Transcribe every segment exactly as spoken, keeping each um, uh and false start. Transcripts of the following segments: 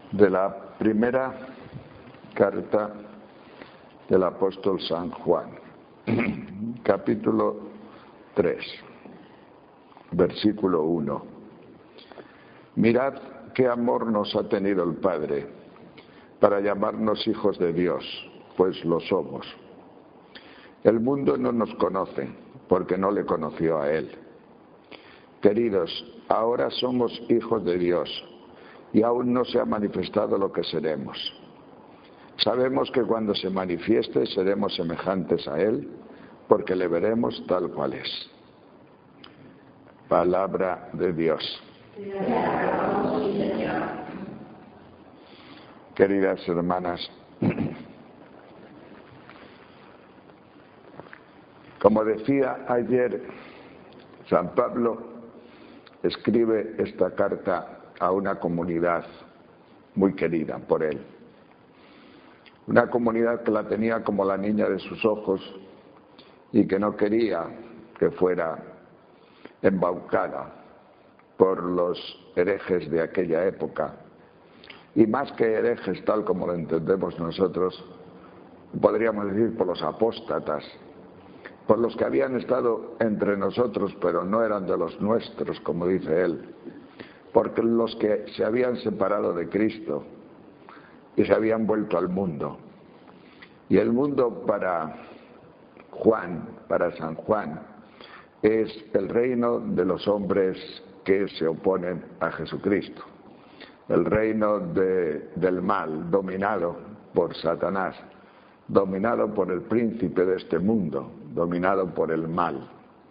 de la primera carta del apóstol San Juan, capítulo tres, versículo uno. Mirad qué amor nos ha tenido el Padre para llamarnos hijos de Dios, pues lo somos. El mundo no nos conoce porque no le conoció a Él. Queridos, ahora somos hijos de Dios y aún no se ha manifestado lo que seremos. Sabemos que cuando se manifieste seremos semejantes a Él porque le veremos tal cual es. Palabra de Dios. Queridas hermanas, como decía ayer, San Pablo escribe esta carta a una comunidad muy querida por él. Una comunidad que la tenía como la niña de sus ojos y que no quería que fuera embaucada por los herejes de aquella época. Y más que herejes tal como lo entendemos nosotros, podríamos decir por los apóstatas, por los que habían estado entre nosotros pero no eran de los nuestros, como dice él, porque los que se habían separado de Cristo y se habían vuelto al mundo. Y el mundo para Juan, para San Juan, es el reino de los hombres que se oponen a Jesucristo, el reino de, del mal, dominado por Satanás, dominado por el príncipe de este mundo, dominado por el mal.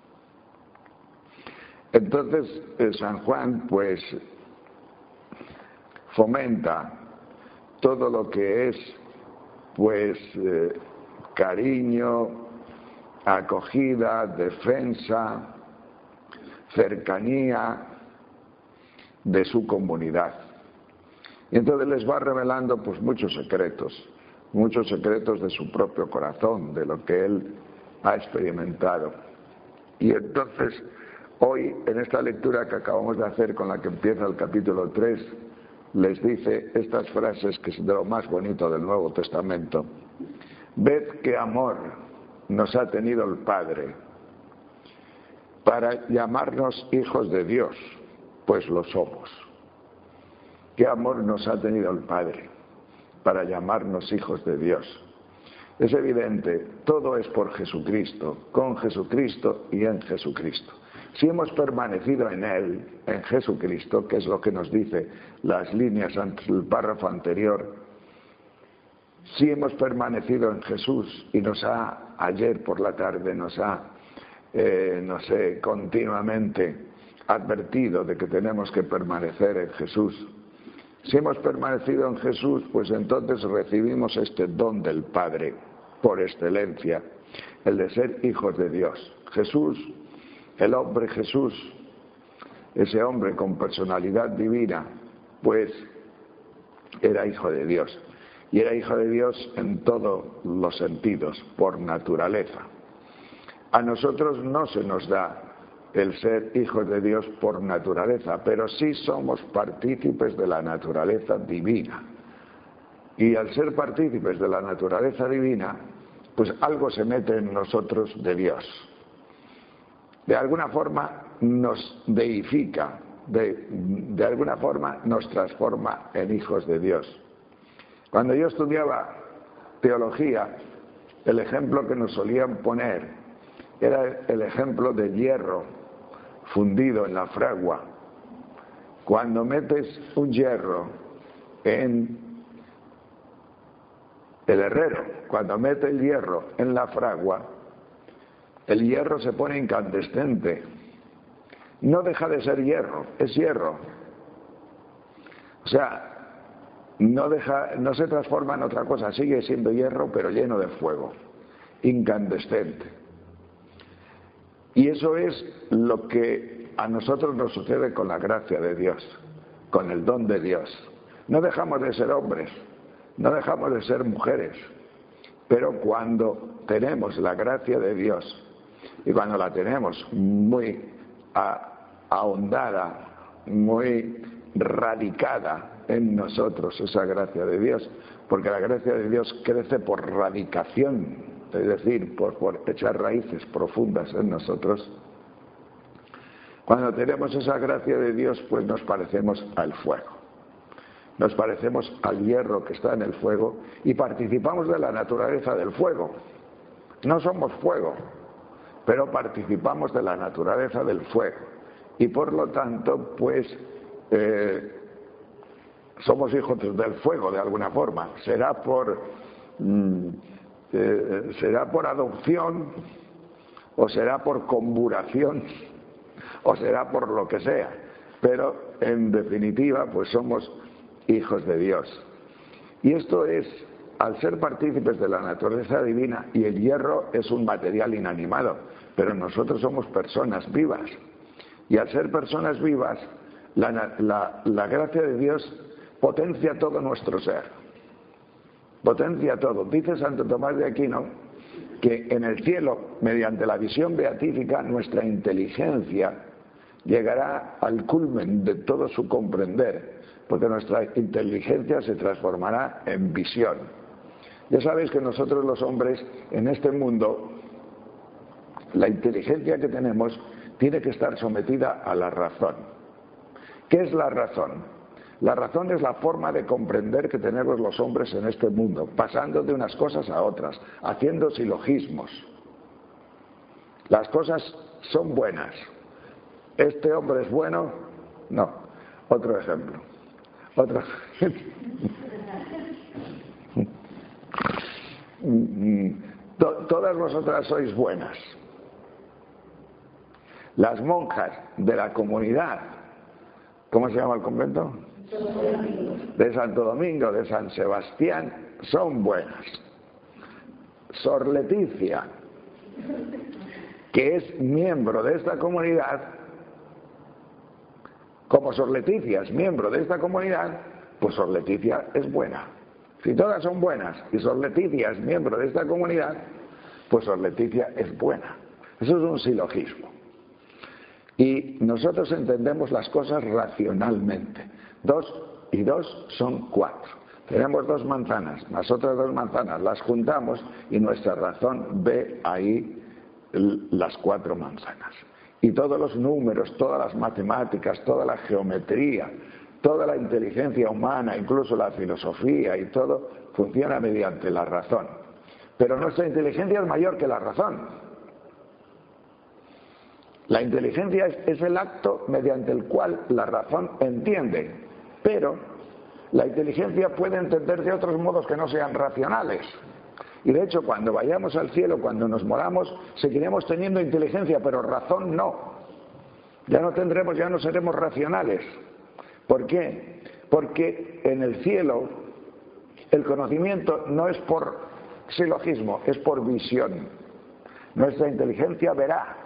Entonces San Juan pues fomenta todo lo que es pues eh, cariño, acogida, defensa, cercanía de su comunidad. Y entonces les va revelando pues muchos secretos, muchos secretos de su propio corazón, de lo que él ha experimentado. Y entonces hoy, en esta lectura que acabamos de hacer, con la que empieza el capítulo tres, les dice estas frases que es de lo más bonito del Nuevo Testamento. Ved qué amor nos ha tenido el Padre para llamarnos hijos de Dios, pues lo somos. Qué amor nos ha tenido el Padre para llamarnos hijos de Dios. Es evidente, todo es por Jesucristo, con Jesucristo y en Jesucristo. Si hemos permanecido en Él, en Jesucristo, que es lo que nos dice las líneas antes del párrafo anterior, si hemos permanecido en Jesús y nos ha, ayer por la tarde nos ha, eh, no sé, continuamente advertido de que tenemos que permanecer en Jesús. Si hemos permanecido en Jesús, pues entonces recibimos este don del Padre por excelencia, el de ser hijos de Dios. Jesús, el hombre Jesús, ese hombre con personalidad divina, pues era hijo de Dios. Y era hijo de Dios en todos los sentidos, por naturaleza. A nosotros no se nos da el ser hijos de Dios por naturaleza, pero sí somos partícipes de la naturaleza divina. Y al ser partícipes de la naturaleza divina, pues algo se mete en nosotros de Dios. De alguna forma nos deifica, de, de alguna forma nos transforma en hijos de Dios. Cuando yo estudiaba teología, el ejemplo que nos solían poner era el ejemplo de hierro fundido en la fragua. Cuando metes un hierro en el herrero, cuando mete el hierro en la fragua, el hierro se pone incandescente. No deja de ser hierro, es hierro. O sea, no deja, no se transforma en otra cosa, sigue siendo hierro, pero lleno de fuego, incandescente. Y eso es lo que a nosotros nos sucede con la gracia de Dios, con el don de Dios. No dejamos de ser hombres, no dejamos de ser mujeres, pero cuando tenemos la gracia de Dios, y cuando la tenemos muy ahondada, muy radicada en nosotros esa gracia de Dios, porque la gracia de Dios crece por radicación, es decir, por, por echar raíces profundas en nosotros. Cuando tenemos esa gracia de Dios, pues nos parecemos al fuego, nos parecemos al hierro que está en el fuego y participamos de la naturaleza del fuego. No somos fuego, pero participamos de la naturaleza del fuego y por lo tanto, pues, eh, somos hijos del fuego de alguna forma. Será por, mm, eh, será por adopción, o será por conjuración, o será por lo que sea, pero en definitiva pues somos hijos de Dios. Y esto es, al ser partícipes de la naturaleza divina, y el hierro es un material inanimado, pero nosotros somos personas vivas, y al ser personas vivas, la, la, la gracia de Dios potencia todo nuestro ser, potencia todo. Dice Santo Tomás de Aquino que en el cielo, mediante la visión beatífica, nuestra inteligencia llegará al culmen de todo su comprender, porque nuestra inteligencia se transformará en visión. Ya sabéis que nosotros los hombres en este mundo, la inteligencia que tenemos tiene que estar sometida a la razón. ¿Qué es la razón? La razón es la forma de comprender que tenemos los hombres en este mundo, pasando de unas cosas a otras, haciendo silogismos. Las cosas son buenas. ¿Este hombre es bueno? No. Otro ejemplo. Otro Todas vosotras sois buenas. Las monjas de la comunidad, ¿cómo se llama el convento? De Santo Domingo, de San Sebastián, son buenas. Sor Leticia, que es miembro de esta comunidad, como Sor Leticia es miembro de esta comunidad, pues Sor Leticia es buena. Si todas son buenas y Sor Leticia es miembro de esta comunidad, pues Sor Leticia es buena. Eso es un silogismo. Y nosotros entendemos las cosas racionalmente. Dos y dos son cuatro. Tenemos dos manzanas, más otras dos manzanas, las juntamos y nuestra razón ve ahí las cuatro manzanas. Y todos los números, todas las matemáticas, toda la geometría, toda la inteligencia humana, incluso la filosofía y todo, funciona mediante la razón. Pero nuestra inteligencia es mayor que la razón. La inteligencia es, es el acto mediante el cual la razón entiende, pero la inteligencia puede entender de otros modos que no sean racionales. Y de hecho, cuando vayamos al cielo, cuando nos moramos, seguiremos teniendo inteligencia, pero razón no. Ya no tendremos, ya no seremos racionales. ¿Por qué? Porque en el cielo el conocimiento no es por silogismo, es por visión. Nuestra inteligencia verá.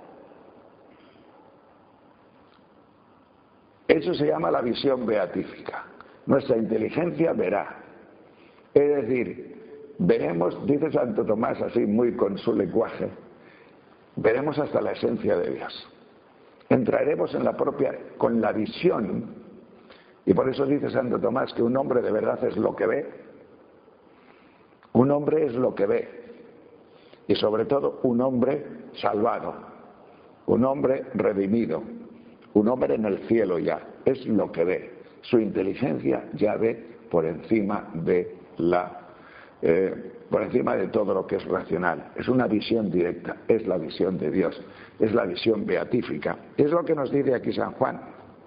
Eso se llama la visión beatífica. Nuestra inteligencia verá. Es decir, veremos, dice Santo Tomás así muy con su lenguaje, veremos hasta la esencia de Dios. Entraremos en la propia, con la visión, y por eso dice Santo Tomás que un hombre de verdad es lo que ve. Un hombre es lo que ve. Y sobre todo un hombre salvado, un hombre redimido. Un hombre en el cielo ya, es lo que ve. Su inteligencia ya ve por encima de la, eh, por encima de todo lo que es racional. Es una visión directa, es la visión de Dios, es la visión beatífica. Es lo que nos dice aquí San Juan.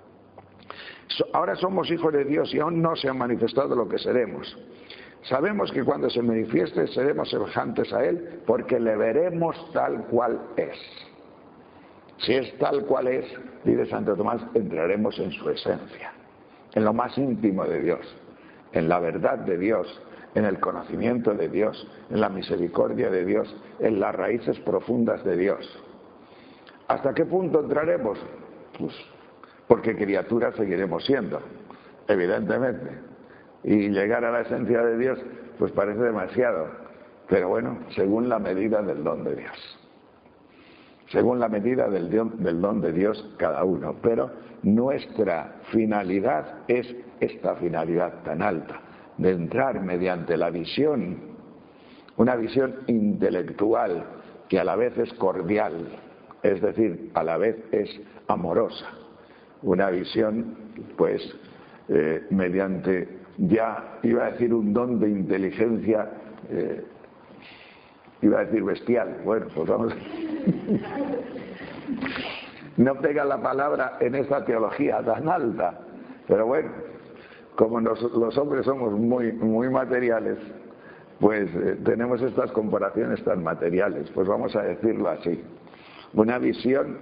Ahora somos hijos de Dios y aún no se ha manifestado lo que seremos. Sabemos que cuando se manifieste seremos semejantes a Él, porque le veremos tal cual es. Si es tal cual es, dice Santo Tomás, entraremos en su esencia, en lo más íntimo de Dios, en la verdad de Dios, en el conocimiento de Dios, en la misericordia de Dios, en las raíces profundas de Dios. ¿Hasta qué punto entraremos? Pues porque criaturas seguiremos siendo, evidentemente. Y llegar a la esencia de Dios, pues parece demasiado, pero bueno, según la medida del don de Dios. Según la medida del don, del don de Dios cada uno, pero nuestra finalidad es esta finalidad tan alta, de entrar mediante la visión, una visión intelectual que a la vez es cordial, es decir, a la vez es amorosa, una visión pues eh, mediante ya, iba a decir un don de inteligencia, eh, iba a decir bestial, bueno, pues vamos, no pega la palabra en esta teología tan alta, pero bueno, como nos, los hombres somos muy, muy materiales, pues eh, tenemos estas comparaciones tan materiales, pues vamos a decirlo así. Una visión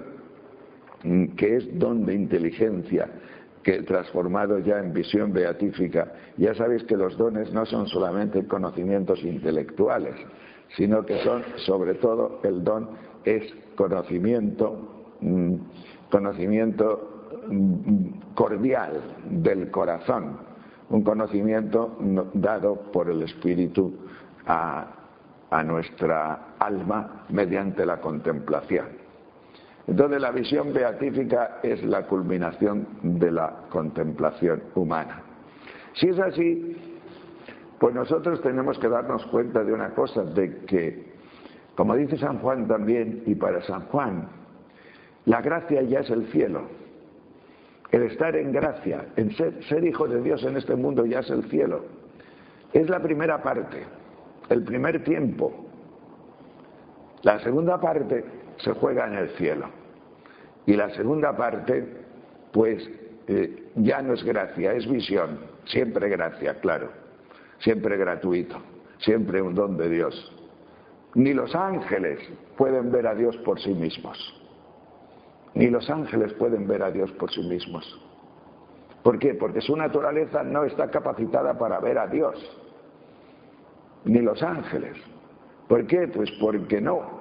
que es don de inteligencia, que transformado ya en visión beatífica. Ya sabéis que los dones no son solamente conocimientos intelectuales, sino que son, sobre todo, el don es conocimiento, conocimiento cordial del corazón, un conocimiento dado por el Espíritu a, a nuestra alma mediante la contemplación. Entonces la visión beatífica es la culminación de la contemplación humana. Si es así, pues nosotros tenemos que darnos cuenta de una cosa, de que, como dice San Juan también, y para San Juan, la gracia ya es el cielo. El estar en gracia, en ser, ser hijo de Dios en este mundo ya es el cielo. Es la primera parte, el primer tiempo. La segunda parte se juega en el cielo. Y la segunda parte, pues eh, ya no es gracia, es visión. Siempre gracia, claro. Siempre gratuito. Siempre un don de Dios. Ni los ángeles pueden ver a Dios por sí mismos. Ni los ángeles pueden ver a Dios por sí mismos. ¿Por qué? Porque su naturaleza no está capacitada para ver a Dios. Ni los ángeles. ¿Por qué? Pues porque no.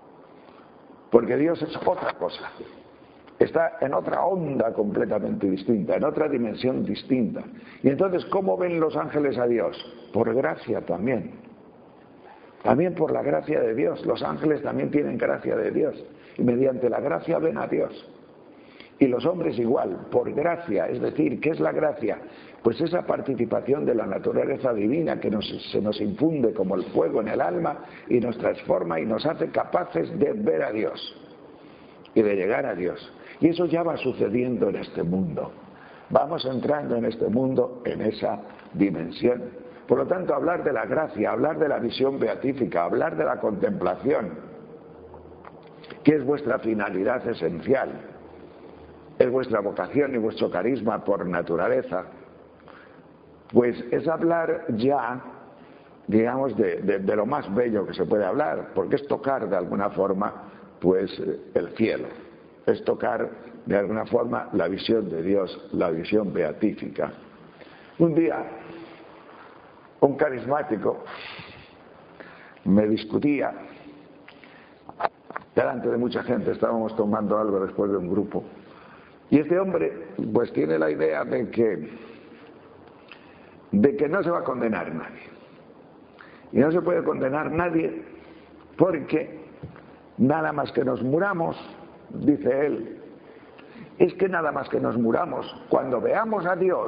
Porque Dios es otra cosa. Está en otra onda completamente distinta, en otra dimensión distinta. Y entonces, ¿cómo ven los ángeles a Dios? Por gracia también. También por la gracia de Dios. Los ángeles también tienen gracia de Dios. Y mediante la gracia ven a Dios. Y los hombres igual, por gracia. Es decir, ¿qué es la gracia? Pues esa participación de la naturaleza divina que nos, se nos infunde como el fuego en el alma y nos transforma y nos hace capaces de ver a Dios y de llegar a Dios. Y eso ya va sucediendo en este mundo. Vamos entrando en este mundo en esa dimensión. Por lo tanto, hablar de la gracia, hablar de la visión beatífica, hablar de la contemplación, que es vuestra finalidad esencial, es vuestra vocación y vuestro carisma por naturaleza, pues es hablar ya, digamos, de, de, de lo más bello que se puede hablar, porque es tocar de alguna forma, pues, el cielo, es tocar de alguna forma la visión de Dios, la visión beatífica. Un día, un carismático me discutía delante de mucha gente, estábamos tomando algo después de un grupo, y este hombre pues tiene la idea de que de que no se va a condenar nadie, y no se puede condenar nadie porque nada más que nos muramos, dice él, es que nada más que nos muramos, cuando veamos a Dios,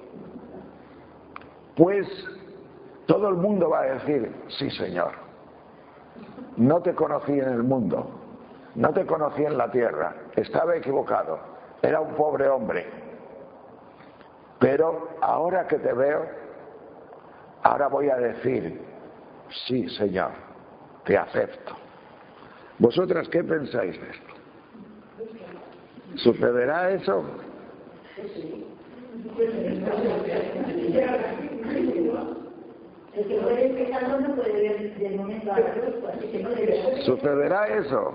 pues todo el mundo va a decir, sí Señor, no te conocí en el mundo, no te conocí en la tierra, estaba equivocado, era un pobre hombre, pero ahora que te veo, ahora voy a decir, sí Señor, te acepto. ¿Vosotras qué pensáis de esto? ¿Sucederá eso? ¿Sucederá eso?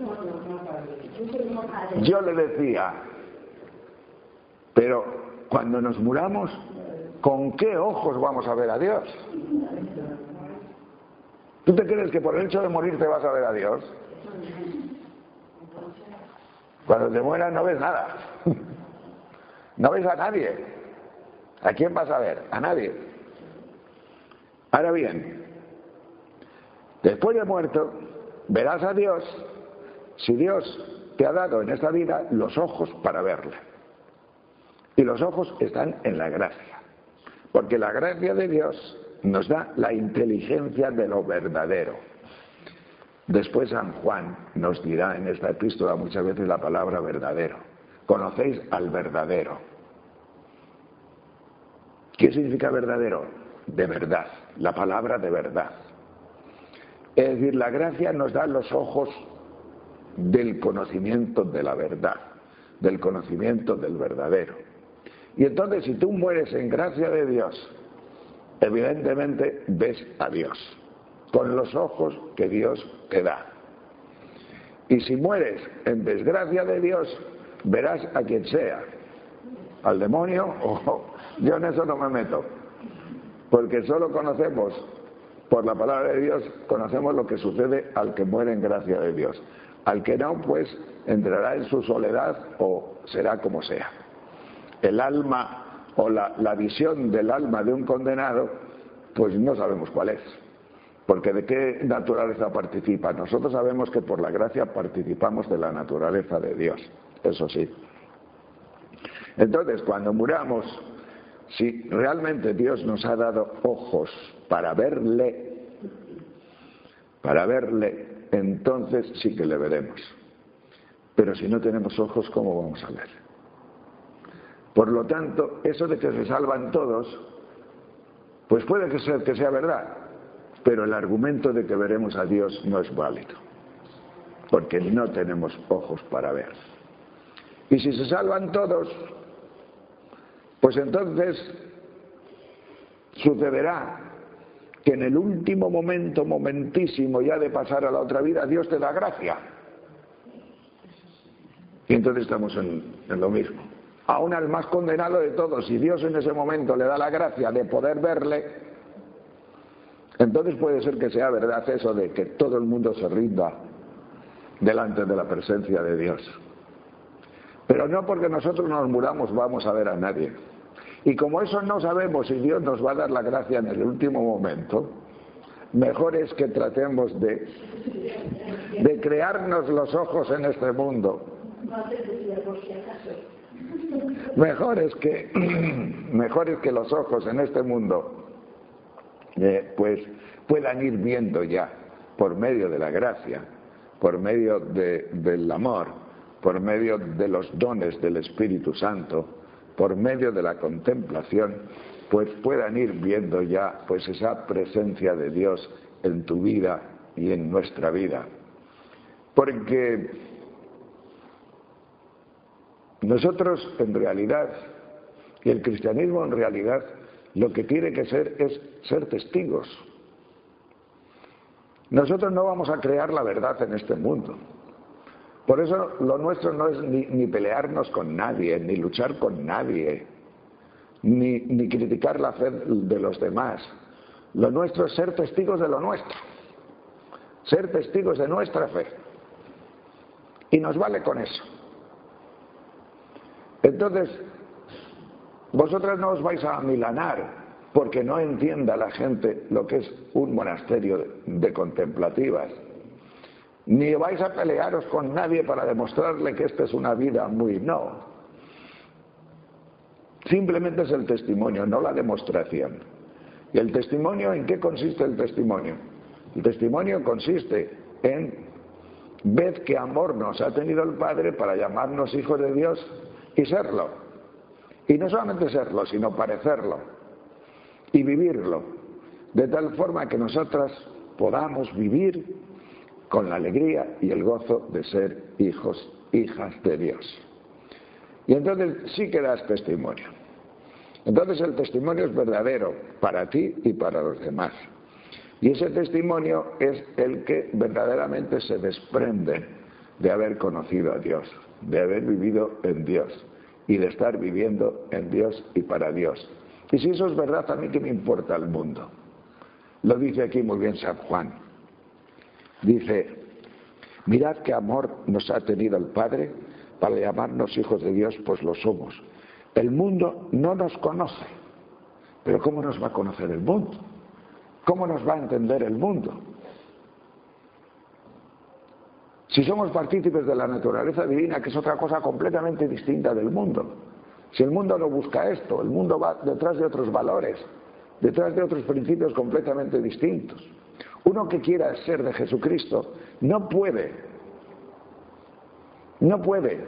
Yo le decía, pero cuando nos muramos, ¿con qué ojos vamos a ver a Dios? ¿Tú te crees que por el hecho de morir te vas a ver a Dios? Cuando te mueras no ves nada. No ves a nadie. ¿A quién vas a ver? A nadie. Ahora bien, después de muerto, verás a Dios si Dios te ha dado en esta vida los ojos para verle. Y los ojos están en la gracia, porque la gracia de Dios nos da la inteligencia de lo verdadero. Después San Juan nos dirá en esta epístola muchas veces la palabra verdadero. Conocéis al verdadero. ¿Qué significa verdadero? De verdad, la palabra de verdad. Es decir, la gracia nos da los ojos del conocimiento de la verdad, del conocimiento del verdadero. Y entonces, si tú mueres en gracia de Dios, evidentemente ves a Dios, con los ojos que Dios te da. Y si mueres en desgracia de Dios, verás a quien sea, al demonio, o yo en eso no me meto, porque solo conocemos, por la palabra de Dios, conocemos lo que sucede al que muere en gracia de Dios. Al que no, pues entrará en su soledad o será como sea. El alma o la, la visión del alma de un condenado, pues no sabemos cuál es. Porque ¿de qué naturaleza participa? Nosotros sabemos que por la gracia participamos de la naturaleza de Dios, eso sí. Entonces, cuando muramos, si realmente Dios nos ha dado ojos para verle, para verle, entonces sí que le veremos. Pero si no tenemos ojos, ¿cómo vamos a ver? Por lo tanto, eso de que se salvan todos, pues puede que sea, que sea verdad, pero el argumento de que veremos a Dios no es válido, porque no tenemos ojos para ver. Y si se salvan todos, pues entonces sucederá que en el último momento, momentísimo ya de pasar a la otra vida, Dios te da gracia. Y entonces estamos en, en lo mismo. Aún al más condenado de todos, si Dios en ese momento le da la gracia de poder verle, entonces puede ser que sea verdad eso de que todo el mundo se rinda delante de la presencia de Dios. Pero no porque nosotros nos muramos vamos a ver a nadie. Y como eso no sabemos si Dios nos va a dar la gracia en el último momento, mejor es que tratemos de, de crearnos los ojos en este mundo. Mejor es que, mejor es que los ojos en este mundo eh, pues puedan ir viendo ya por medio de la gracia, por medio de, del amor, por medio de los dones del Espíritu Santo, por medio de la contemplación, pues puedan ir viendo ya pues esa presencia de Dios en tu vida y en nuestra vida. Porque nosotros en realidad, y el cristianismo en realidad, lo que tiene que ser es ser testigos. Nosotros no vamos a crear la verdad en este mundo. Por eso lo nuestro no es ni, ni pelearnos con nadie, ni luchar con nadie, ni, ni criticar la fe de los demás. Lo nuestro es ser testigos de lo nuestro, ser testigos de nuestra fe. Y nos vale con eso. Entonces, vosotras no os vais a amilanar porque no entienda la gente lo que es un monasterio de, de contemplativas. Ni vais a pelearos con nadie para demostrarle que esta es una vida muy... No. Simplemente es el testimonio, no la demostración. ¿Y el testimonio en qué consiste el testimonio? El testimonio consiste en ved qué amor nos ha tenido el Padre para llamarnos hijos de Dios y serlo. Y no solamente serlo, sino parecerlo y vivirlo, de tal forma que nosotras podamos vivir con la alegría y el gozo de ser hijos, hijas de Dios. Y entonces sí que das testimonio. Entonces el testimonio es verdadero para ti y para los demás. Y ese testimonio es el que verdaderamente se desprende de haber conocido a Dios, de haber vivido en Dios y de estar viviendo en Dios y para Dios. Y si eso es verdad, a mí qué me importa el mundo. Lo dice aquí muy bien San Juan. Dice, mirad qué amor nos ha tenido el Padre para llamarnos hijos de Dios, pues lo somos. El mundo no nos conoce, pero ¿cómo nos va a conocer el mundo? ¿Cómo nos va a entender el mundo? Si somos partícipes de la naturaleza divina, que es otra cosa completamente distinta del mundo. Si el mundo no busca esto, el mundo va detrás de otros valores, detrás de otros principios completamente distintos. Uno que quiera ser de Jesucristo no puede, no puede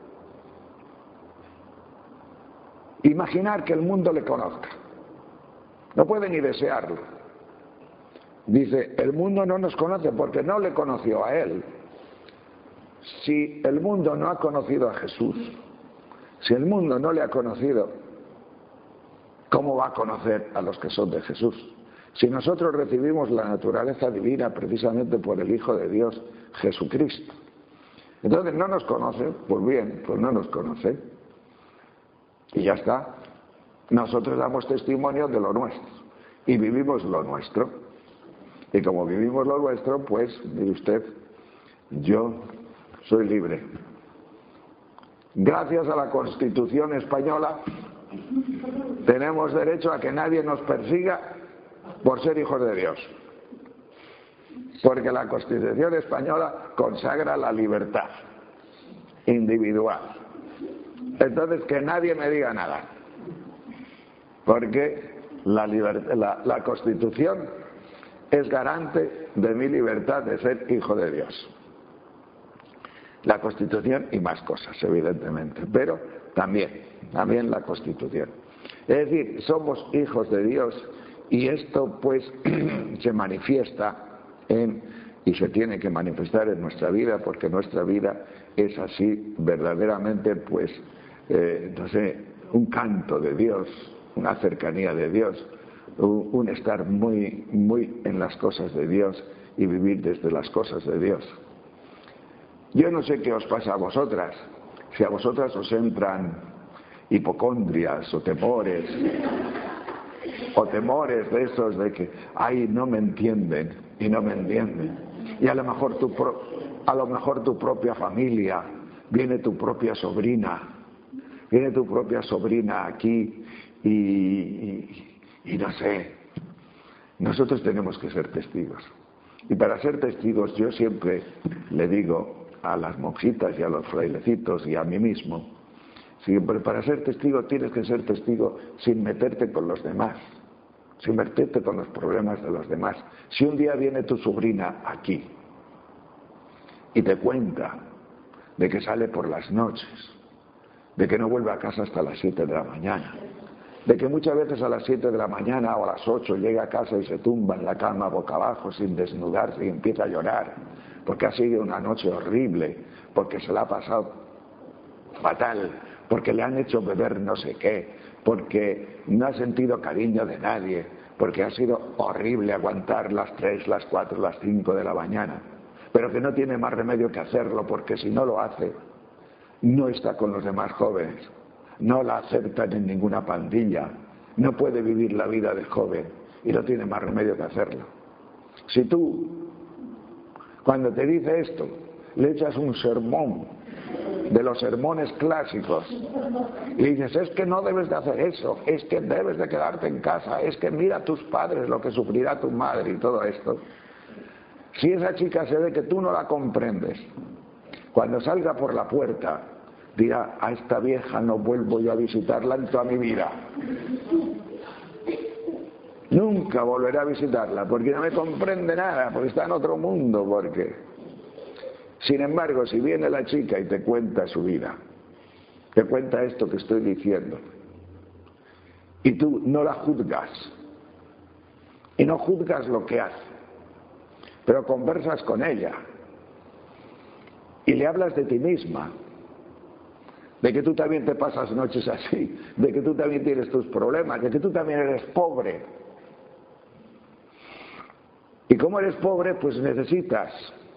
imaginar que el mundo le conozca. No puede ni desearlo. Dice, el mundo no nos conoce porque no le conoció a él. Si el mundo no ha conocido a Jesús, si el mundo no le ha conocido, ¿cómo va a conocer a los que son de Jesús? Si nosotros recibimos la naturaleza divina precisamente por el Hijo de Dios, Jesucristo. Entonces no nos conoce, pues bien, pues no nos conoce. Y ya está. Nosotros damos testimonio de lo nuestro y vivimos lo nuestro. Y como vivimos lo nuestro, pues, mire usted, yo soy libre. Gracias a la Constitución española tenemos derecho a que nadie nos persiga por ser hijos de Dios. Porque la Constitución española consagra la libertad individual. Entonces, que nadie me diga nada. Porque la, la, la Constitución es garante de mi libertad de ser hijo de Dios. La Constitución y más cosas, evidentemente, pero también, también la Constitución. Es decir, somos hijos de Dios y esto pues se manifiesta en, y se tiene que manifestar en nuestra vida, porque nuestra vida es así verdaderamente pues, eh, no sé, un canto de Dios, una cercanía de Dios, un, un estar muy, muy en las cosas de Dios y vivir desde las cosas de Dios. Yo no sé qué os pasa a vosotras, si a vosotras os entran hipocondrias o temores, o temores de esos de que, ay, no me entienden y no me entienden. Y a lo mejor tu, pro, a lo mejor tu propia familia, viene tu propia sobrina, viene tu propia sobrina aquí y, y, y no sé, nosotros tenemos que ser testigos. Y para ser testigos yo siempre le digo a las monjitas y a los frailecitos y a mí mismo, siempre para ser testigo tienes que ser testigo sin meterte con los demás, sin meterte con los problemas de los demás. Si un día viene tu sobrina aquí y te cuenta de que sale por las noches, de que no vuelve a casa hasta las siete de la mañana, de que muchas veces a las siete de la mañana o a las ocho llega a casa y se tumba en la cama boca abajo sin desnudarse y empieza a llorar porque ha sido una noche horrible, porque se la ha pasado fatal, porque le han hecho beber no sé qué, porque no ha sentido cariño de nadie, porque ha sido horrible aguantar las tres, las cuatro, las cinco de la mañana, pero que no tiene más remedio que hacerlo, porque si no lo hace, no está con los demás jóvenes, no la aceptan en ninguna pandilla, no puede vivir la vida de joven y no tiene más remedio que hacerlo. Si tú, cuando te dice esto, le echas un sermón de los sermones clásicos y dices, es que no debes de hacer eso, es que debes de quedarte en casa, es que mira a tus padres lo que sufrirá tu madre y todo esto, si esa chica se ve que tú no la comprendes, cuando salga por la puerta dirá, a esta vieja no vuelvo yo a visitarla en toda mi vida, nunca volveré a visitarla porque no me comprende nada, porque está en otro mundo, porque... Sin embargo, si viene la chica y te cuenta su vida, te cuenta esto que estoy diciendo, y tú no la juzgas, y no juzgas lo que hace, pero conversas con ella, y le hablas de ti misma, de que tú también te pasas noches así, de que tú también tienes tus problemas, de que tú también eres pobre. Y como eres pobre, pues necesitas...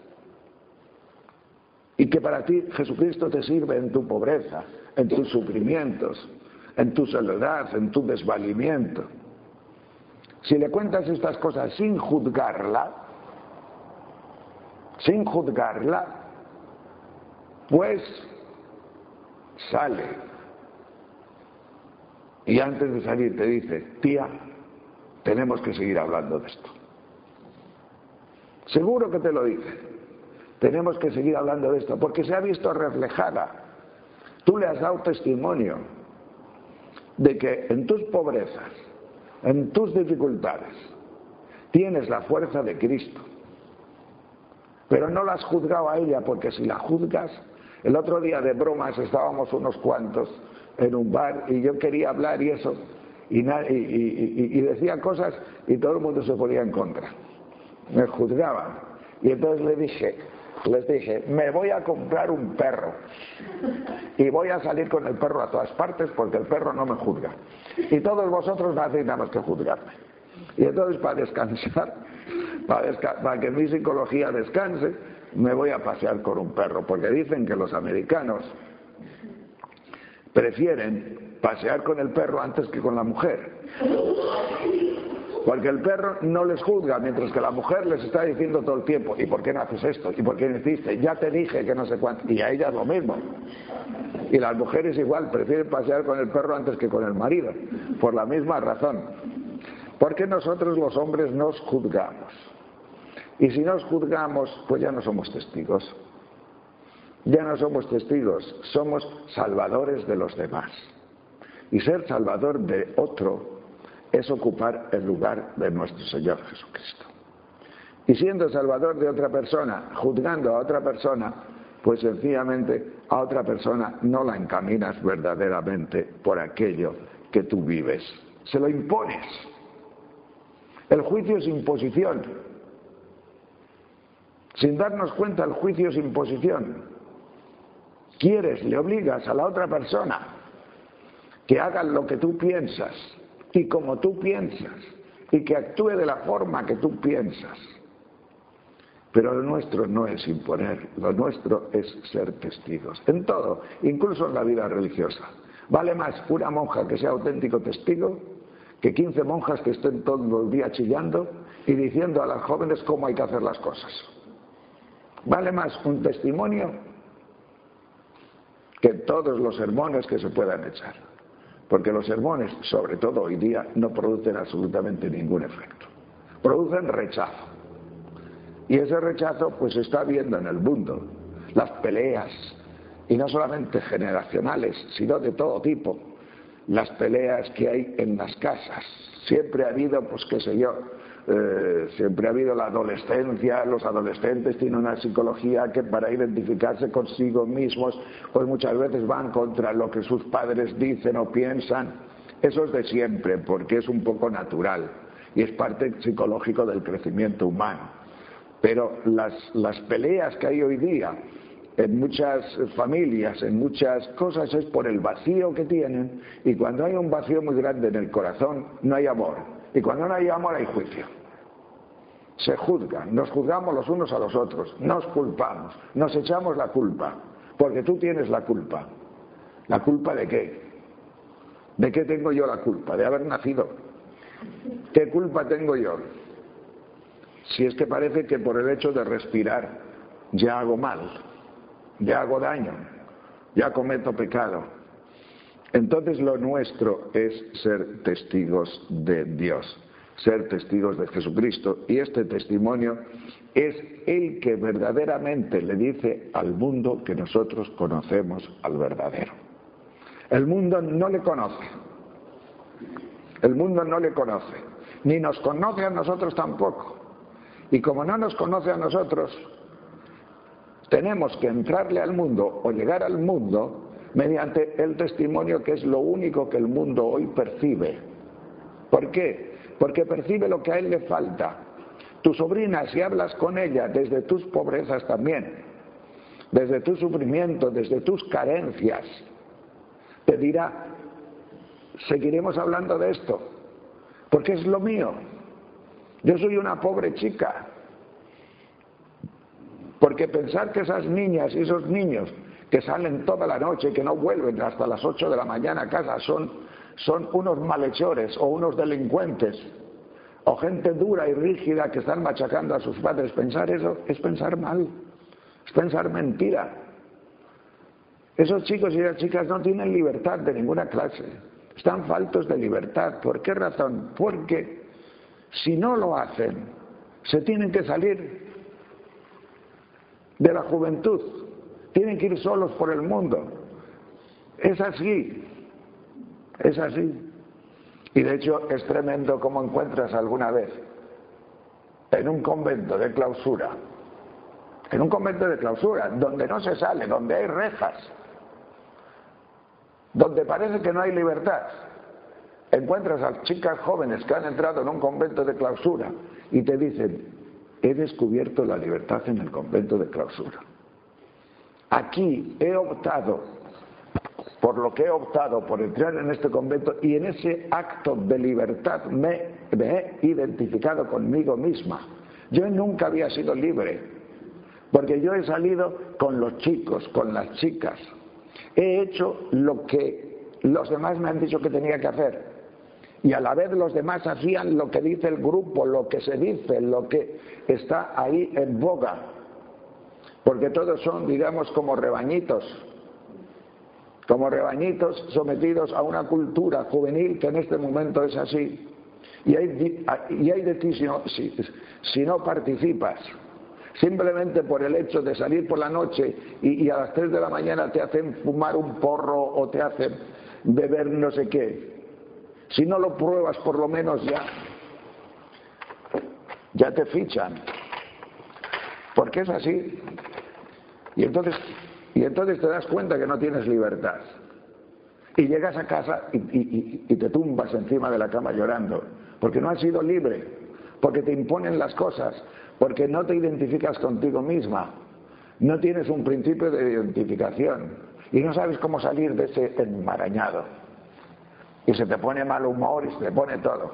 Y que para ti Jesucristo te sirve en tu pobreza, en tus sufrimientos, en tu soledad, en tu desvalimiento. Si le cuentas estas cosas sin juzgarla, sin juzgarla, pues sale. Y antes de salir te dice, tía, tenemos que seguir hablando de esto. Seguro que te lo dice. Tenemos que seguir hablando de esto, porque se ha visto reflejada. Tú le has dado testimonio de que en tus pobrezas, en tus dificultades, tienes la fuerza de Cristo. Pero no la has juzgado a ella, porque si la juzgas... El otro día de bromas estábamos unos cuantos en un bar y yo quería hablar y eso, y, y, y, y decía cosas y todo el mundo se ponía en contra. Me juzgaban. Y entonces le dije, les dije, me voy a comprar un perro y voy a salir con el perro a todas partes porque el perro no me juzga. Y todos vosotros no hacéis nada más que juzgarme. Y entonces para descansar, para, desca para que mi psicología descanse, me voy a pasear con un perro, porque dicen que los americanos prefieren pasear con el perro antes que con la mujer, porque el perro no les juzga, mientras que la mujer les está diciendo todo el tiempo, ¿y por qué no haces esto? ¿Y por qué no hiciste? Ya te dije que no sé cuánto. Y a ellas lo mismo. Y las mujeres igual prefieren pasear con el perro antes que con el marido, por la misma razón, porque nosotros los hombres nos juzgamos. Y si nos juzgamos, pues ya no somos testigos. Ya no somos testigos, somos salvadores de los demás. Y ser salvador de otro es ocupar el lugar de nuestro Señor Jesucristo. Y siendo salvador de otra persona, juzgando a otra persona, pues sencillamente a otra persona no la encaminas verdaderamente por aquello que tú vives. Se lo impones. El juicio es imposición. Sin darnos cuenta, el juicio es imposición. Quieres, le obligas a la otra persona que haga lo que tú piensas y como tú piensas y que actúe de la forma que tú piensas. Pero lo nuestro no es imponer, lo nuestro es ser testigos. En todo, incluso en la vida religiosa. Vale más una monja que sea auténtico testigo que quince monjas que estén todo el día chillando y diciendo a las jóvenes cómo hay que hacer las cosas. Vale más un testimonio que todos los sermones que se puedan echar. Porque los sermones, sobre todo hoy día, no producen absolutamente ningún efecto. Producen rechazo. Y ese rechazo pues se está viendo en el mundo. Las peleas, y no solamente generacionales, sino de todo tipo. Las peleas que hay en las casas. Siempre ha habido, pues qué sé yo, Eh, siempre ha habido la adolescencia. Los adolescentes tienen una psicología que para identificarse consigo mismos pues muchas veces van contra lo que sus padres dicen o piensan. Eso es de siempre, porque es un poco natural y es parte psicológico del crecimiento humano. Pero las, las peleas que hay hoy día en muchas familias, en muchas cosas, es por el vacío que tienen, y cuando hay un vacío muy grande en el corazón no hay amor, y cuando no hay amor hay juicio. Se juzgan, nos juzgamos los unos a los otros, nos culpamos, nos echamos la culpa, porque tú tienes la culpa. ¿La culpa de qué? ¿De qué tengo yo la culpa? De haber nacido. ¿Qué culpa tengo yo? Si es que parece que por el hecho de respirar ya hago mal, ya hago daño, ya cometo pecado. Entonces lo nuestro es ser testigos de Dios, ser testigos de Jesucristo, y este testimonio es el que verdaderamente le dice al mundo que nosotros conocemos al verdadero. El mundo no le conoce, el mundo no le conoce, ni nos conoce a nosotros tampoco, y como no nos conoce a nosotros, tenemos que entrarle al mundo o llegar al mundo mediante el testimonio, que es lo único que el mundo hoy percibe. ¿Por qué? Porque percibe lo que a él le falta. Tu sobrina, si hablas con ella desde tus pobrezas también, desde tu sufrimiento, desde tus carencias, te dirá, seguiremos hablando de esto, porque es lo mío. Yo soy una pobre chica. Porque pensar que esas niñas y esos niños que salen toda la noche y que no vuelven hasta las ocho de la mañana a casa son, son unos malhechores o unos delincuentes o gente dura y rígida que están machacando a sus padres, pensar eso es pensar mal, es pensar mentira. Esos chicos y esas chicas no tienen libertad de ninguna clase, están faltos de libertad. ¿Por qué razón? Porque si no lo hacen, se tienen que salir de la juventud, tienen que ir solos por el mundo. Es así. Es así. Y de hecho es tremendo cómo encuentras alguna vez en un convento de clausura, en un convento de clausura, donde no se sale, donde hay rejas, donde parece que no hay libertad, encuentras a chicas jóvenes que han entrado en un convento de clausura y te dicen: he descubierto la libertad en el convento de clausura. Aquí he optado, por lo que he optado, por entrar en este convento, y en ese acto de libertad me, me he identificado conmigo misma. Yo nunca había sido libre, porque yo he salido con los chicos, con las chicas. He hecho lo que los demás me han dicho que tenía que hacer. Y a la vez los demás hacían lo que dice el grupo, lo que se dice, lo que está ahí en boga. Porque todos son, digamos, como rebañitos. Como rebañitos sometidos a una cultura juvenil que en este momento es así. Y hay, y hay de ti si no, si, si no participas. Simplemente por el hecho de salir por la noche y, y a las tres de la mañana te hacen fumar un porro o te hacen beber no sé qué. Si no lo pruebas, por lo menos ya, ya te fichan. Porque es así. Y entonces, y entonces te das cuenta que no tienes libertad. Y llegas a casa y, y, y te tumbas encima de la cama llorando. Porque no has sido libre. Porque te imponen las cosas. Porque no te identificas contigo misma. No tienes un principio de identificación. Y no sabes cómo salir de ese enmarañado. Y se te pone mal humor y se te pone todo.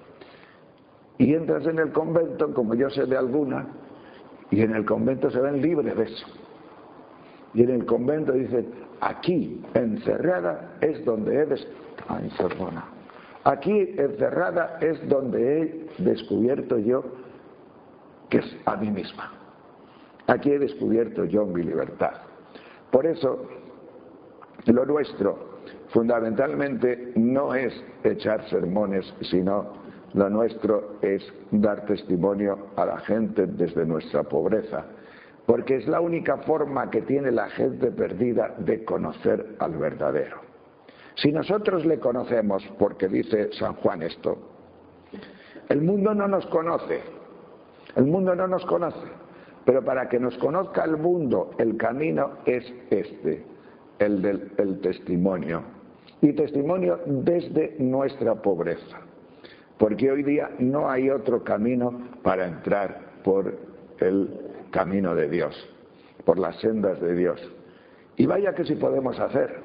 Y entras en el convento, como yo sé de alguna, y en el convento se ven libres de eso. Y en el convento dicen: aquí, encerrada, es donde he des... Ay, perdona. Aquí, encerrada, es donde he descubierto yo que es a mí misma. Aquí he descubierto yo mi libertad. Por eso, lo nuestro fundamentalmente no es echar sermones, sino lo nuestro es dar testimonio a la gente desde nuestra pobreza, porque es la única forma que tiene la gente perdida de conocer al verdadero. Si nosotros le conocemos, porque dice San Juan esto, el mundo no nos conoce, el mundo no nos conoce, pero para que nos conozca el mundo, el camino es este, el del el testimonio. Y testimonio desde nuestra pobreza, porque hoy día no hay otro camino para entrar por el camino de Dios, por las sendas de Dios. Y vaya que sí podemos hacer,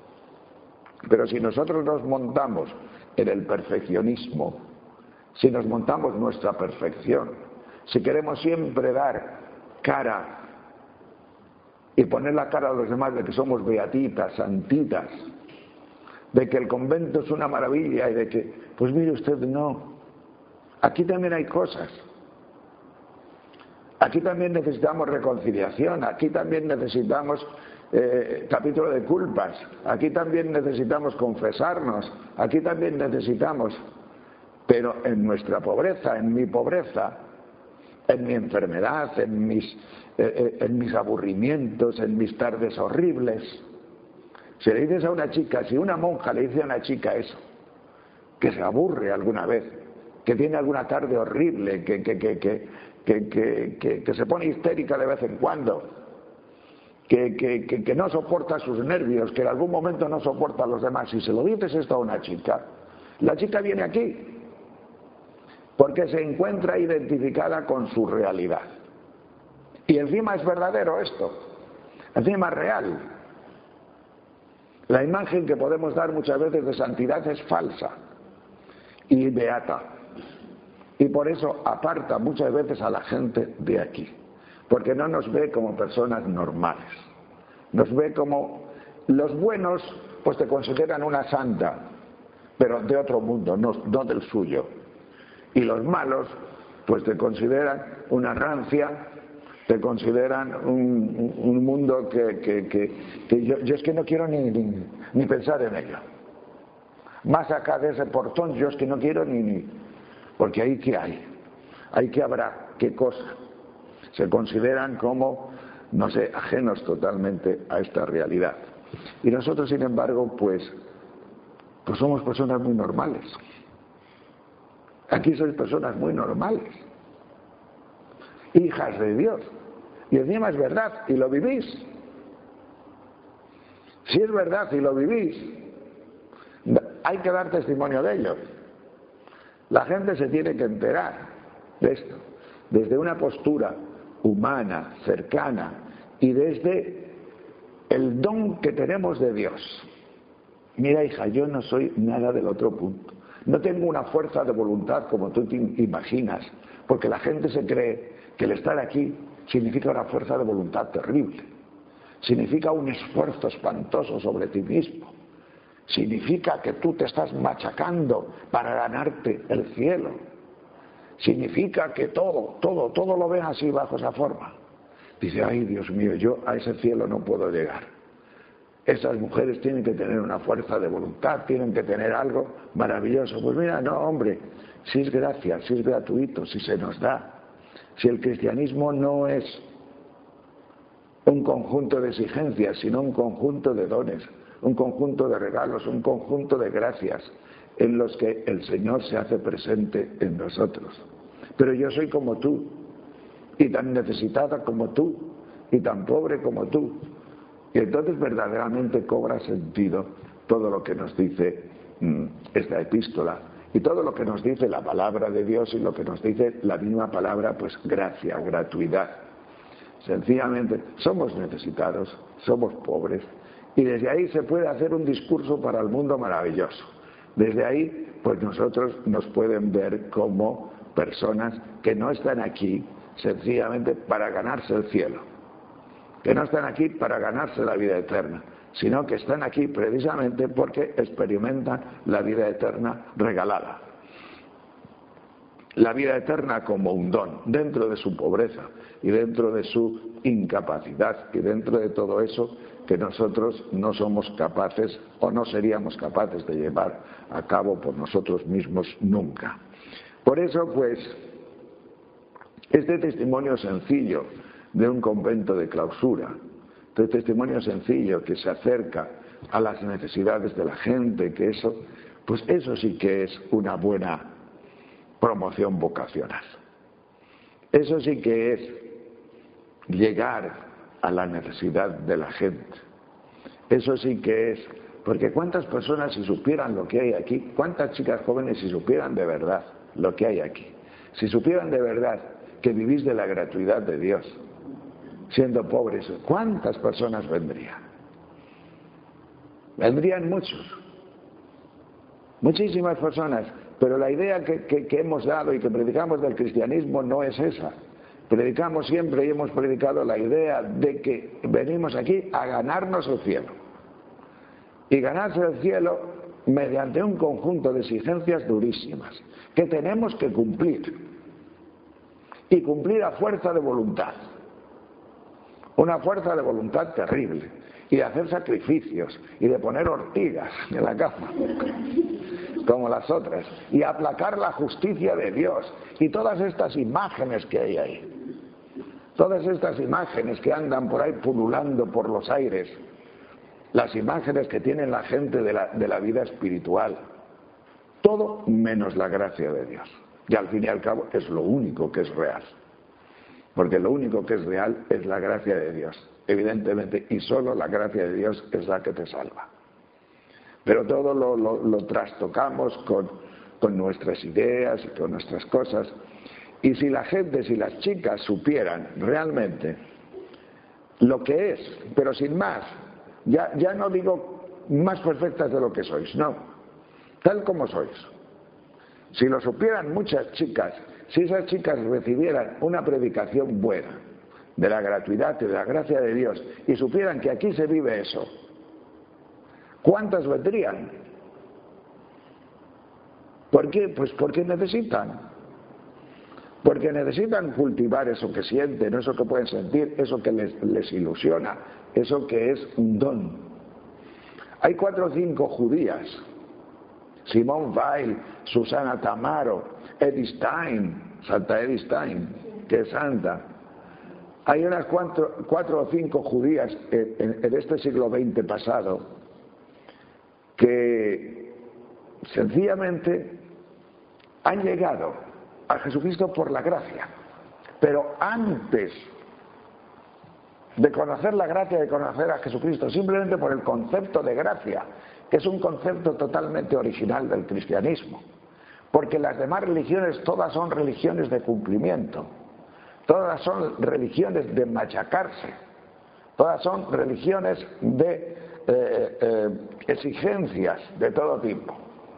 pero si nosotros nos montamos en el perfeccionismo, si nos montamos nuestra perfección, si queremos siempre dar cara y poner la cara a los demás de que somos beatitas, santitas, de que el convento es una maravilla y de que, pues mire usted, no, aquí también hay cosas, aquí también necesitamos reconciliación, aquí también necesitamos eh, capítulo de culpas, aquí también necesitamos confesarnos, aquí también necesitamos, pero en nuestra pobreza, en mi pobreza, en mi enfermedad, en mis, eh, en mis aburrimientos, en mis tardes horribles. Si le dices a una chica, si una monja le dice a una chica eso, que se aburre alguna vez, que tiene alguna tarde horrible, que, que, que, que, que, que, que, que se pone histérica de vez en cuando, que, que, que, que no soporta sus nervios, que en algún momento no soporta a los demás, si se lo dices esto a una chica, la chica viene aquí, porque se encuentra identificada con su realidad. Y encima es verdadero esto, encima es real. La imagen que podemos dar muchas veces de santidad es falsa y beata. Y por eso aparta muchas veces a la gente de aquí. Porque no nos ve como personas normales. Nos ve como los buenos, pues te consideran una santa, pero de otro mundo, no, no del suyo. Y los malos, pues te consideran una rancia, te consideran un, un mundo que, que, que, que yo, yo es que no quiero ni, ni, ni pensar en ello. Más acá de ese portón yo es que no quiero ni... ni porque ahí qué hay, ahí qué habrá, qué cosa. Se consideran como, no sé, ajenos totalmente a esta realidad. Y nosotros, sin embargo, pues Pues somos personas muy normales. Aquí sois personas muy normales, hijas de Dios. Y encima es verdad, y lo vivís. Si es verdad y lo vivís, hay que dar testimonio de ello. La gente se tiene que enterar de esto, desde una postura humana, cercana, y desde el don que tenemos de Dios. Mira, hija, yo no soy nada del otro punto. No tengo una fuerza de voluntad como tú te imaginas, porque la gente se cree que el estar aquí significa una fuerza de voluntad terrible. Significa un esfuerzo espantoso sobre ti mismo. Significa que tú te estás machacando para ganarte el cielo. Significa que todo, todo, todo lo ven así bajo esa forma. Dice, ay Dios mío, yo a ese cielo no puedo llegar. Esas mujeres tienen que tener una fuerza de voluntad, tienen que tener algo maravilloso. Pues mira, no, hombre, si es gracia, si es gratuito, si se nos da. Si el cristianismo no es un conjunto de exigencias, sino un conjunto de dones, un conjunto de regalos, un conjunto de gracias en los que el Señor se hace presente en nosotros. Pero yo soy como tú, y tan necesitada como tú, y tan pobre como tú. Y entonces verdaderamente cobra sentido todo lo que nos dice mmm, esta epístola, y todo lo que nos dice la palabra de Dios y lo que nos dice la misma palabra, pues gracia, gratuidad. Sencillamente, somos necesitados, somos pobres, y desde ahí se puede hacer un discurso para el mundo maravilloso. Desde ahí, pues nosotros nos pueden ver como personas que no están aquí sencillamente para ganarse el cielo, que no están aquí para ganarse la vida eterna, sino que están aquí precisamente porque experimentan la vida eterna regalada. La vida eterna como un don, dentro de su pobreza y dentro de su incapacidad y dentro de todo eso que nosotros no somos capaces o no seríamos capaces de llevar a cabo por nosotros mismos nunca. Por eso, pues, este testimonio sencillo de un convento de clausura, este testimonio sencillo que se acerca a las necesidades de la gente, que eso, pues eso sí que es una buena promoción vocacional. Eso sí que es llegar a la necesidad de la gente. Eso sí que es, porque cuántas personas si supieran lo que hay aquí, cuántas chicas jóvenes si supieran de verdad lo que hay aquí, si supieran de verdad que vivís de la gratuidad de Dios, siendo pobres, ¿cuántas personas vendrían? Vendrían muchos, muchísimas personas. Pero la idea que, que, que hemos dado y que predicamos del cristianismo no es esa. Predicamos siempre y hemos predicado la idea de que venimos aquí a ganarnos el cielo. Y ganarse el cielo mediante un conjunto de exigencias durísimas que tenemos que cumplir. Y cumplir a fuerza de voluntad. Una fuerza de voluntad terrible. Y de hacer sacrificios. Y de poner ortigas en la cama. Como las otras, y aplacar la justicia de Dios, y todas estas imágenes que hay ahí, todas estas imágenes que andan por ahí pululando por los aires, las imágenes que tiene la gente de la, de la vida espiritual, todo menos la gracia de Dios, y al fin y al cabo es lo único que es real, porque lo único que es real es la gracia de Dios, evidentemente, y solo la gracia de Dios es la que te salva. Pero todo lo, lo, lo trastocamos con, con nuestras ideas y con nuestras cosas. Y si la gente, si las chicas supieran realmente lo que es, pero sin más, ya, ya no digo más perfectas de lo que sois, no, tal como sois. Si lo supieran muchas chicas, si esas chicas recibieran una predicación buena de la gratuidad y de la gracia de Dios y supieran que aquí se vive eso, ¿cuántas vendrían? ¿Por qué? Pues porque necesitan. Porque necesitan cultivar eso que sienten, eso que pueden sentir, eso que les, les ilusiona, eso que es un don. Hay cuatro o cinco judías, Simone Weil, Susana Tamaro, Edith Stein, Santa Edith Stein, que es santa. Hay unas cuatro, cuatro o cinco judías en, en, en este siglo veinte pasado que sencillamente han llegado a Jesucristo por la gracia. Pero antes de conocer la gracia, de conocer a Jesucristo, simplemente por el concepto de gracia, que es un concepto totalmente original del cristianismo. Porque las demás religiones todas son religiones de cumplimiento, todas son religiones de machacarse, todas son religiones de eh, eh, exigencias de todo tipo.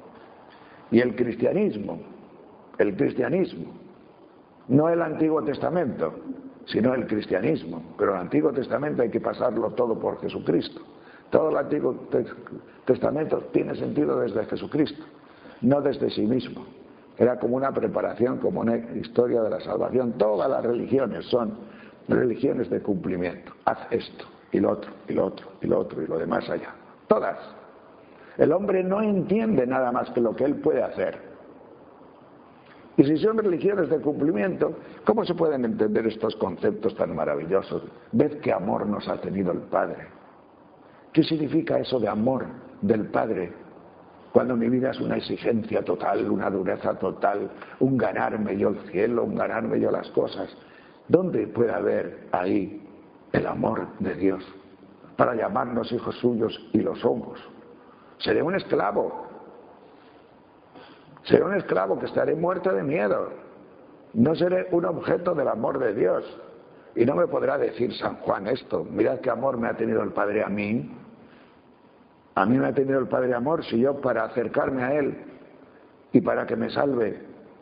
Y el cristianismo, el cristianismo, no el Antiguo Testamento, sino el cristianismo. Pero el Antiguo Testamento hay que pasarlo todo por Jesucristo. Todo el Antiguo Testamento tiene sentido desde Jesucristo, no desde sí mismo. Era como una preparación, como una historia de la salvación. Todas las religiones son religiones de cumplimiento. Haz esto, y lo otro, y lo otro, y lo otro, y lo demás allá. Todas. El hombre no entiende nada más que lo que él puede hacer. Y si son religiones de cumplimiento, ¿cómo se pueden entender estos conceptos tan maravillosos? Ved qué amor nos ha tenido el Padre. ¿Qué significa eso de amor del Padre? Cuando mi vida es una exigencia total, una dureza total, un ganarme yo el cielo, un ganarme yo las cosas. ¿Dónde puede haber ahí el amor de Dios para llamarnos hijos suyos y lo somos? Seré un esclavo. Seré un esclavo que estaré muerto de miedo. No seré un objeto del amor de Dios. Y no me podrá decir San Juan esto. Mirad qué amor me ha tenido el Padre a mí. A mí me ha tenido el Padre amor si yo para acercarme a Él y para que me salve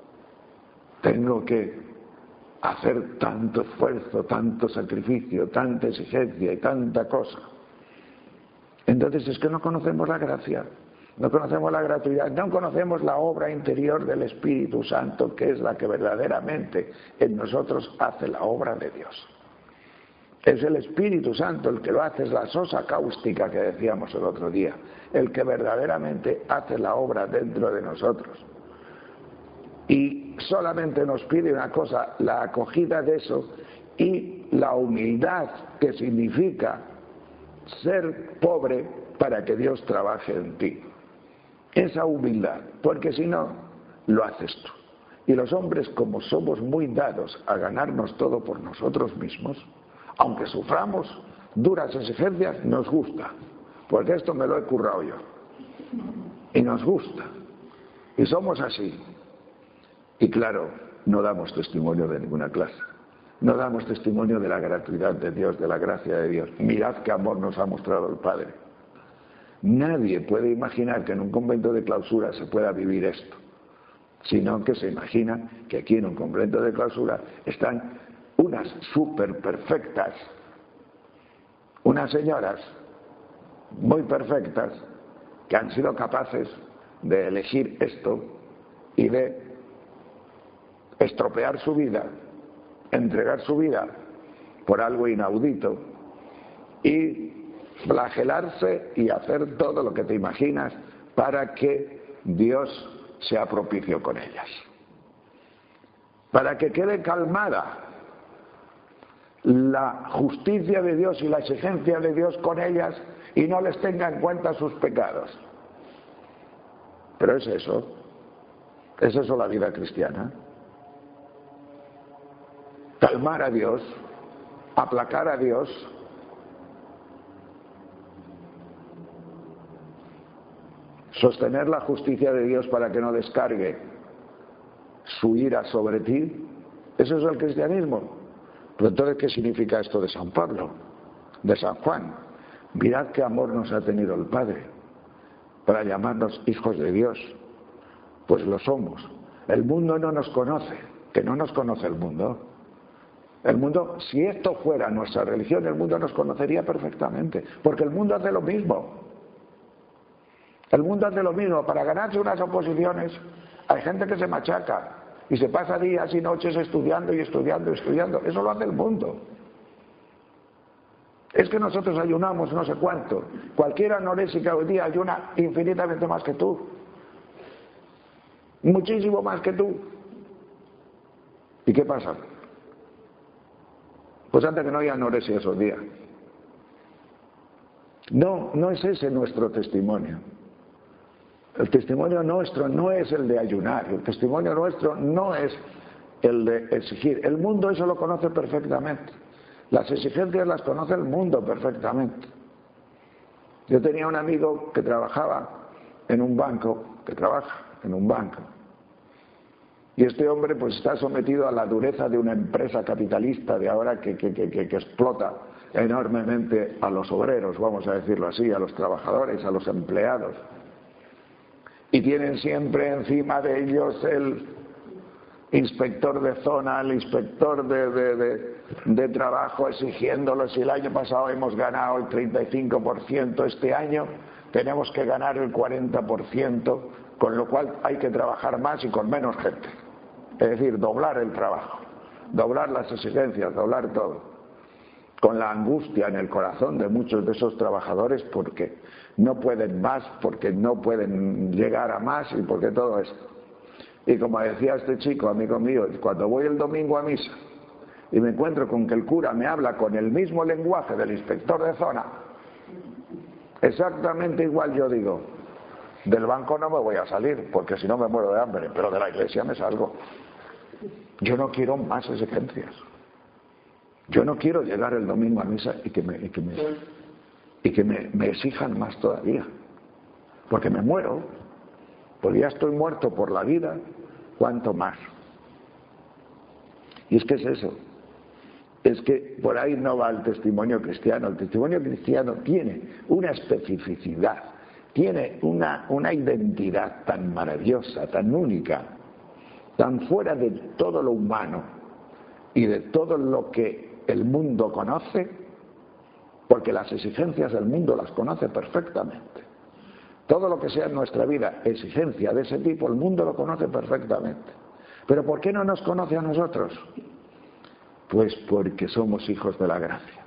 tengo que hacer tanto esfuerzo, tanto sacrificio, tanta exigencia y tanta cosa. Entonces es que no conocemos la gracia. No conocemos la gratuidad, no conocemos la obra interior del Espíritu Santo, que es la que verdaderamente en nosotros hace la obra de Dios. Es el Espíritu Santo el que lo hace, es la sosa cáustica que decíamos el otro día, el que verdaderamente hace la obra dentro de nosotros. Y solamente nos pide una cosa, la acogida de eso y la humildad que significa ser pobre para que Dios trabaje en ti. Esa humildad, porque si no, lo haces tú. Y los hombres, como somos muy dados a ganarnos todo por nosotros mismos, aunque suframos duras exigencias, nos gusta, porque esto me lo he currado yo. Y nos gusta. Y somos así. Y claro, no damos testimonio de ninguna clase. No damos testimonio de la gratuidad de Dios, de la gracia de Dios. Mirad qué amor nos ha mostrado el Padre. Nadie puede imaginar que en un convento de clausura se pueda vivir esto, sino que se imagina que aquí en un convento de clausura están unas súper perfectas, unas señoras muy perfectas que han sido capaces de elegir esto y de estropear su vida, entregar su vida por algo inaudito y flagelarse y hacer todo lo que te imaginas para que Dios sea propicio con ellas, para que quede calmada la justicia de Dios y la exigencia de Dios con ellas y no les tenga en cuenta sus pecados. Pero es eso, es eso la vida cristiana. Calmar a Dios, aplacar a Dios, sostener la justicia de Dios para que no descargue su ira sobre ti. Eso es el cristianismo. Pero entonces, ¿qué significa esto de San Pablo, de San Juan? Mirad qué amor nos ha tenido el Padre para llamarnos hijos de Dios. Pues lo somos. El mundo no nos conoce, que no nos conoce el mundo. El mundo, si esto fuera nuestra religión, el mundo nos conocería perfectamente, porque el mundo hace lo mismo. El mundo hace lo mismo. Para ganarse unas oposiciones hay gente que se machaca y se pasa días y noches estudiando y estudiando y estudiando. Eso lo hace el mundo. Es que nosotros ayunamos no sé cuánto. Cualquier anorésica hoy día ayuna infinitamente más que tú. Muchísimo más que tú. ¿Y qué pasa? Pues antes que no haya anorexia esos días. No, no es ese nuestro testimonio. El testimonio nuestro no es el de ayunar, el testimonio nuestro no es el de exigir. El mundo eso lo conoce perfectamente. Las exigencias las conoce el mundo perfectamente. Yo tenía un amigo que trabajaba en un banco, que trabaja en un banco, y este hombre pues está sometido a la dureza de una empresa capitalista de ahora que, que, que, que explota enormemente a los obreros, vamos a decirlo así, a los trabajadores, a los empleados. Y tienen siempre encima de ellos el inspector de zona, el inspector de, de, de, de trabajo exigiéndolos. Si el año pasado hemos ganado el treinta y cinco por ciento, este año tenemos que ganar el cuarenta por ciento, con lo cual hay que trabajar más y con menos gente. Es decir, doblar el trabajo, doblar las exigencias, doblar todo. Con la angustia en el corazón de muchos de esos trabajadores porque no pueden más, porque no pueden llegar a más y porque todo esto. Y como decía este chico, amigo mío, cuando voy el domingo a misa y me encuentro con que el cura me habla con el mismo lenguaje del inspector de zona, exactamente igual, yo digo, del banco no me voy a salir porque si no me muero de hambre, pero de la iglesia me salgo. Yo no quiero más exigencias. Yo no quiero llegar el domingo a misa y que me, y que me, y que me, me exijan más todavía, porque me muero, porque ya estoy muerto por la vida, ¿cuánto más? Y es que es eso, es que por ahí no va el testimonio cristiano. El testimonio cristiano tiene una especificidad, tiene una, una identidad tan maravillosa, tan única, tan fuera de todo lo humano y de todo lo que el mundo conoce, porque las exigencias del mundo las conoce perfectamente. Todo lo que sea en nuestra vida exigencia de ese tipo, el mundo lo conoce perfectamente. ¿Pero por qué no nos conoce a nosotros? Pues porque somos hijos de la gracia.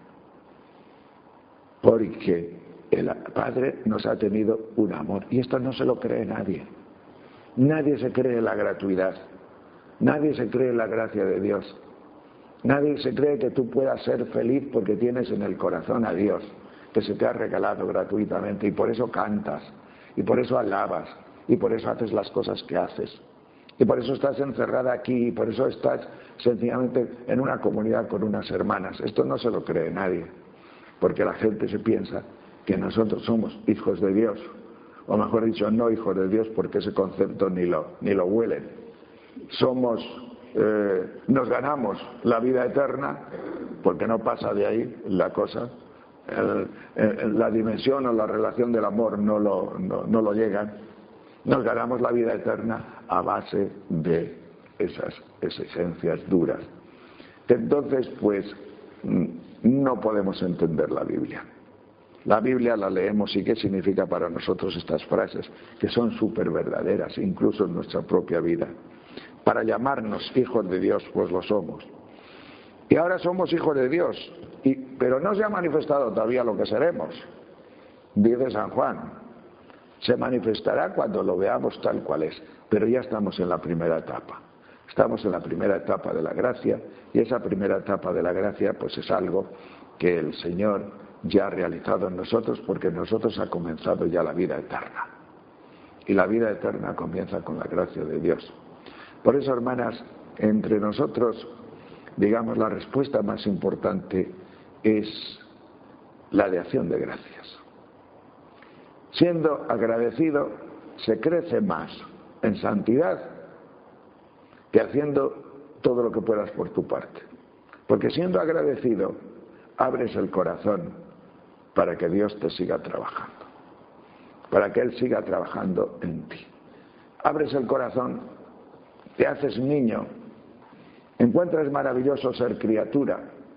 Porque el Padre nos ha tenido un amor. Y esto no se lo cree nadie. Nadie se cree la gratuidad. Nadie se cree la gracia de Dios. Nadie se cree que tú puedas ser feliz porque tienes en el corazón a Dios, que se te ha regalado gratuitamente, y por eso cantas, y por eso alabas, y por eso haces las cosas que haces, y por eso estás encerrada aquí, y por eso estás sencillamente en una comunidad con unas hermanas. Esto no se lo cree nadie, porque la gente se piensa que nosotros somos hijos de Dios, o mejor dicho, no hijos de Dios, porque ese concepto ni lo, ni lo huelen. Somos... Eh, nos ganamos la vida eterna porque no pasa de ahí la cosa, el, el, la dimensión o la relación del amor no lo, no, no lo llegan. Nos ganamos la vida eterna a base de esas exigencias duras. Entonces, pues, no podemos entender la Biblia. La Biblia la leemos y qué significa para nosotros estas frases, que son súper verdaderas, incluso en nuestra propia vida. Para llamarnos hijos de Dios, pues lo somos. Y ahora somos hijos de Dios, y, pero no se ha manifestado todavía lo que seremos. Dice San Juan, se manifestará cuando lo veamos tal cual es, pero ya estamos en la primera etapa. Estamos en la primera etapa de la gracia, y esa primera etapa de la gracia pues es algo que el Señor ya ha realizado en nosotros, porque en nosotros ha comenzado ya la vida eterna. Y la vida eterna comienza con la gracia de Dios. Por eso, hermanas, entre nosotros, digamos, la respuesta más importante es la de acción de gracias. Siendo agradecido, se crece más en santidad que haciendo todo lo que puedas por tu parte. Porque siendo agradecido, abres el corazón para que Dios te siga trabajando, para que Él siga trabajando en ti. Abres el corazón, te haces niño, encuentras maravilloso ser criatura.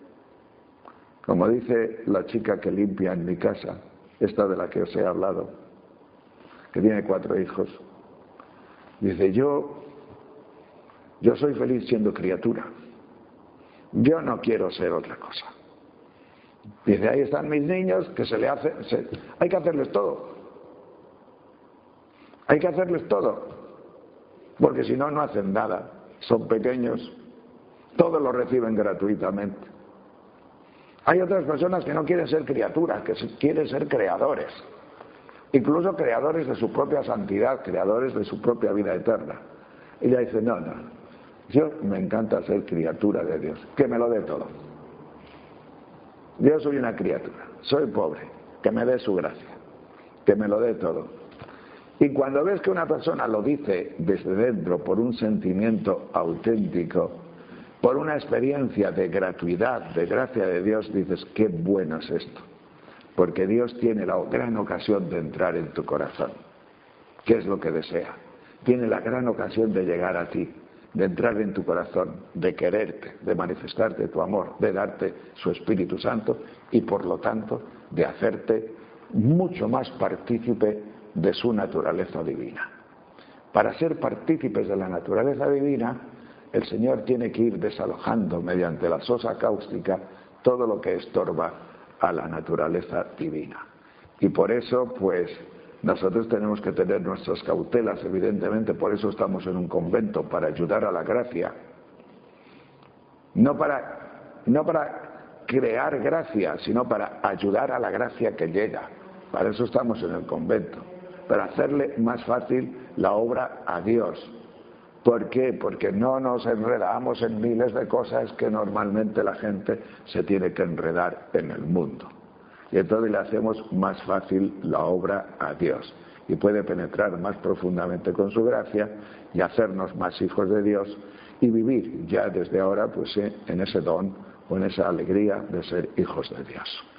Como dice la chica que limpia en mi casa, esta de la que os he hablado, que tiene cuatro hijos, dice, yo, yo soy feliz siendo criatura, yo no quiero ser otra cosa. Dice, ahí están mis niños, que se le hace, se, hay que hacerles todo, hay que hacerles todo. Porque si no, no hacen nada, son pequeños, todo lo reciben gratuitamente. Hay otras personas que no quieren ser criaturas, que quieren ser creadores. incluso creadores de su propia santidad, creadores de su propia vida eterna. Y ella dice, no, no, yo me encanta ser criatura de Dios, que me lo dé todo. Yo soy una criatura, soy pobre, que me dé su gracia, que me lo dé todo. Y cuando ves que una persona lo dice desde dentro por un sentimiento auténtico, por una experiencia de gratuidad, de gracia de Dios, dices, qué bueno es esto. Porque Dios tiene la gran ocasión de entrar en tu corazón. ¿Qué es lo que desea? Tiene la gran ocasión de llegar a ti, de entrar en tu corazón, de quererte, de manifestarte tu amor, de darte su Espíritu Santo y por lo tanto de hacerte mucho más partícipe de su naturaleza divina. Para ser partícipes de la naturaleza divina, el Señor tiene que ir desalojando mediante la sosa cáustica todo lo que estorba a la naturaleza divina. Y por eso, pues, nosotros tenemos que tener nuestras cautelas, evidentemente, por eso estamos en un convento, para ayudar a la gracia. No para, no para crear gracia, sino para ayudar a la gracia que llega. Para eso estamos en el convento, para hacerle más fácil la obra a Dios. ¿Por qué? Porque no nos enredamos en miles de cosas que normalmente la gente se tiene que enredar en el mundo. Y entonces le hacemos más fácil la obra a Dios. Y puede penetrar más profundamente con su gracia y hacernos más hijos de Dios y vivir ya desde ahora pues en ese don o en esa alegría de ser hijos de Dios.